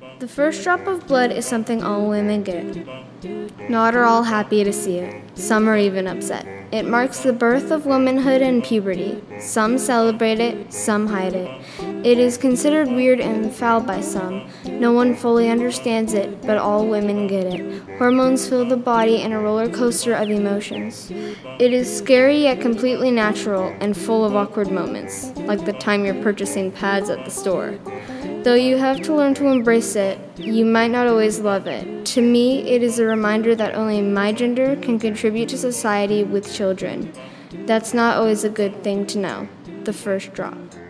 The first drop of blood is something all women get. Not are all happy to see it. Some are even upset. It marks the birth of womanhood and puberty. Some celebrate it, some hide it. It is considered weird and foul by some. No one fully understands it, but all women get it. Hormones fill the body in a roller coaster of emotions. It is scary yet completely natural and full of awkward moments, like the time you're purchasing pads at the store. Though you have to learn to embrace it, you might not always love it. To me, it is a reminder that only my gender can contribute to society with children. That's not always a good thing to know. The first drop.